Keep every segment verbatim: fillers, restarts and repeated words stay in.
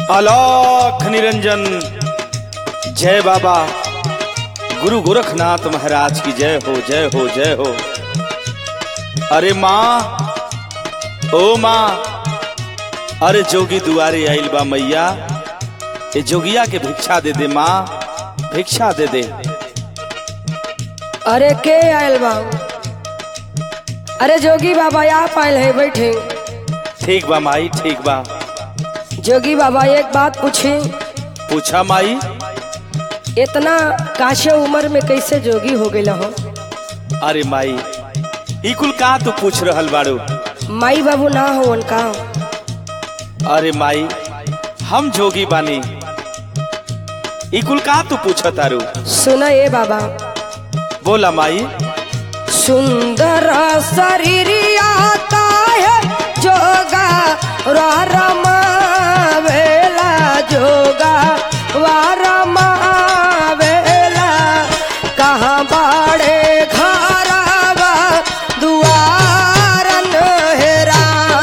आलोक निरंजन। जय बाबा गुरु गोरखनाथ महाराज की जय हो, जय हो, जय हो। अरे माँ, ओ माँ, अरे जोगी दुआरे आइल बा मैया, ए जोगिया के भिक्षा दे दे माँ, भिक्षा दे दे। अरे के आयल बा? अरे जोगी बाबा आप आयल है, बैठे। ठीक बा माई, ठीक बा। जोगी बाबा एक बात पूछी। पूछा माई। इतना काशे उम्र में कैसे जोगी हो गए हो? अरे माई, ई कुल का तू पूछ रहल बाड़ू? माई बाबू ना हो उनका? अरे माई, हम जोगी बानी, ई कुल का तू पूछा तारू? सुना ये बाबा। बोला माई। सुंदर शरीर आता है जोगा रमा वेला, जोगा वारमा वेला, कहाँ बाड़े घरवा दुआरन हेरा।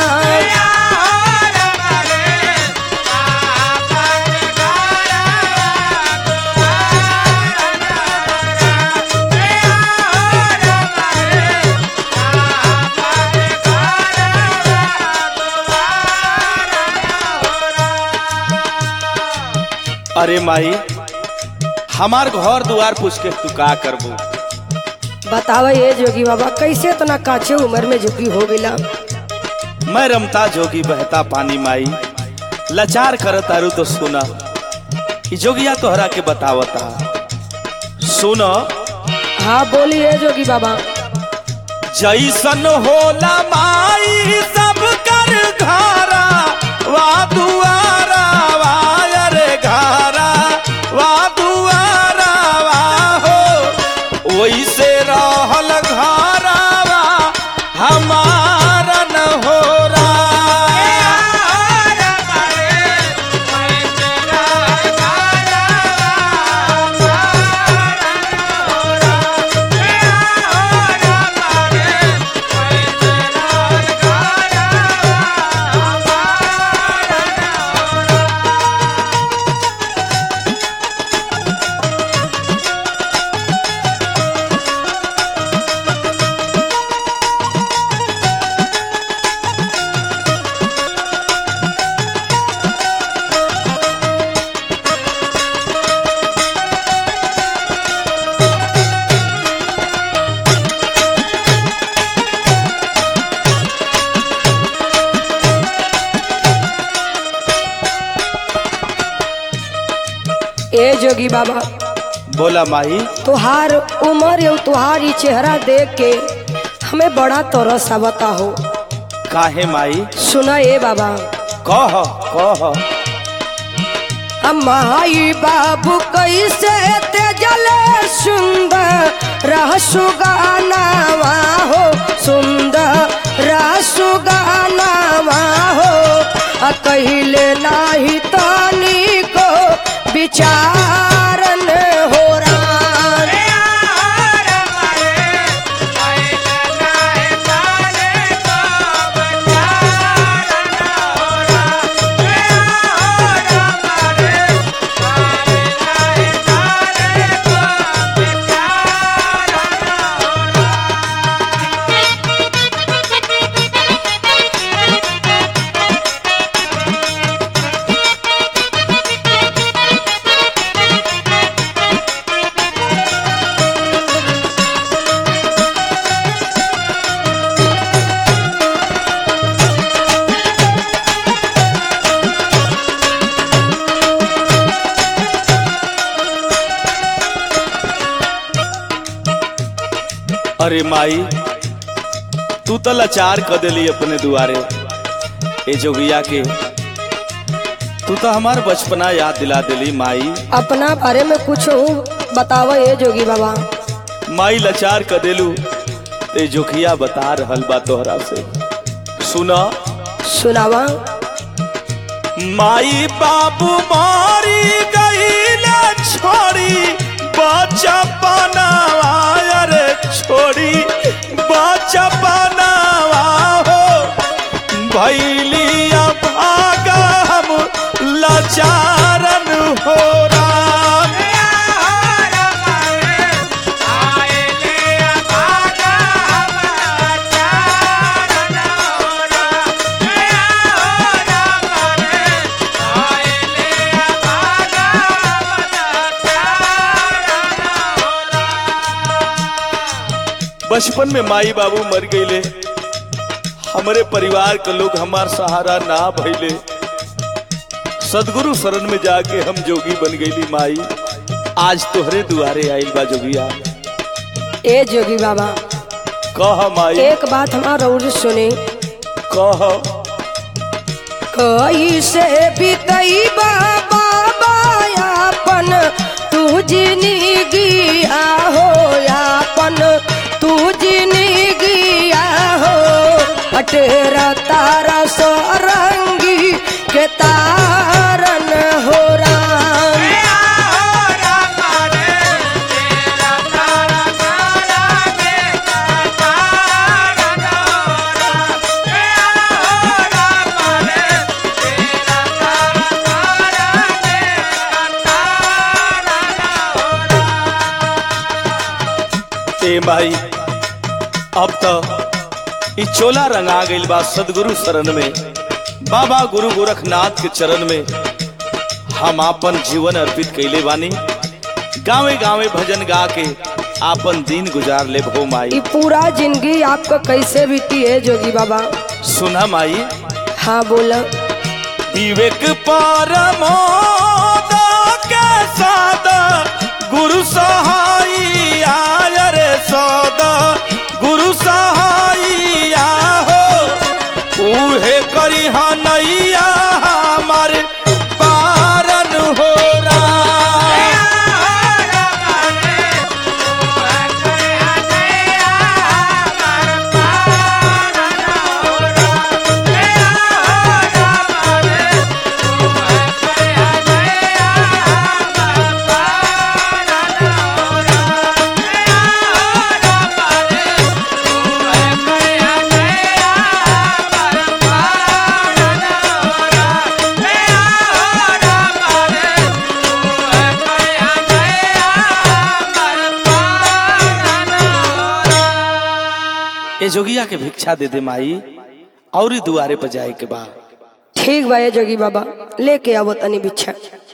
अरे माई, हमार घर दुआर पूछ के तू का करबू? बतावा ये जोगी बाबा, कैसे इतना काचे उम्र में जोगी हो गया? मैं रमता जोगी बहता पानी माई, लाचार कर तारू तो सुना, ई जोगिया तोहरा के बतावता। सुनो। हाँ बोलिए जोगी बाबा। जैसन होला माई सब कर घारा वा दुआरा वा, अरे घारा वा दुआरा वा हो, वैसे रहल घारा वा हमारा न हो रहा। ए जोगी बाबा। बोला माही। तुहार उम्र और तुहारी चेहरा देख के हमें बड़ा तरस आवता हो। काहे माई? सुना ए बाबा। कह कह। माई बाबू कैसे तेजले सुंदर सुगानावा हो, सुंदर सुगानावा हो, कहले नाही तानी को विचारन हो रहा। अरे माई, तू तो लाचार कर देली अपने दुआरे। ए जोगिया के तू तो हमार बचपना याद दिला देली माई। अपना बारे में कुछ बतावा ये जोगी बाबा। माई लाचार कर देलू ते जोगिया बता रहल बा तोहरा से। सुना। सुनावा। माई बाबू मारी गईला छोड़ी बचपनावा, अरे छोड़ी बचपनावा हो, भैलिया भागा हम चारण हो राम। बचपन में माई बाबू मर गईले, हमारे परिवार के लोग हमार सहारा ना भइले। सदगुरु शरण में जाके हम जोगी बन गईली माई। आज तोहरे दुआरे आइल बा जोगिया। ए जोगी बाबा कह माई। एक बात हमारा और सुने। कह। कैसे बीतई बाबा अपन तू जिंदगी आहो यापन तू जिंदगी आहो अटेरा तारा सरंगी के तारन हो राम। ए माई अब तो ई चोला रंगा गइल बा सदगुरु शरण में। बाबा गुरु गोरखनाथ के चरण में हम आपन जीवन अर्पित कैले बानी। गावे गावे भजन गा के आपन दिन गुजार ले भो माई। ये पूरा जिंदगी आपका कैसे बीती है जोगी बाबा? सुना माई। हाँ बोला। विवेक परमोद के सादा गुरु सहाई आय रे सदा गुरु सहाई हो उहे करी नैया हमारे पारन हो ए जोगिया के भिक्षा दे दे माई और दुआरे पर जाए के बाद। ठीक बा जोगी बाबा लेके आवो तनी भिक्षा।